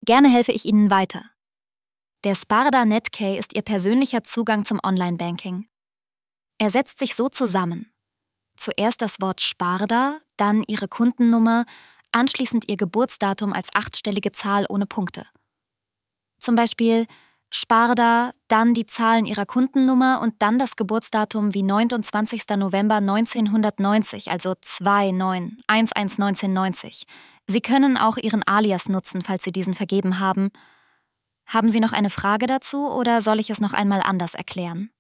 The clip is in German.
Gerne helfe ich Ihnen weiter. Der Sparda Netkey ist Ihr persönlicher Zugang zum Online-Banking. Er setzt sich so zusammen. Zuerst das Wort Sparda, dann Ihre Kundennummer, anschließend Ihr Geburtsdatum als 8-stellige Zahl ohne Punkte. Zum Beispiel Sparda, dann die Zahlen Ihrer Kundennummer und dann das Geburtsdatum wie 29. November 1990, also 29111990. Sie können auch Ihren Alias nutzen, falls Sie diesen vergeben haben. Haben Sie noch eine Frage dazu oder soll ich es noch einmal anders erklären?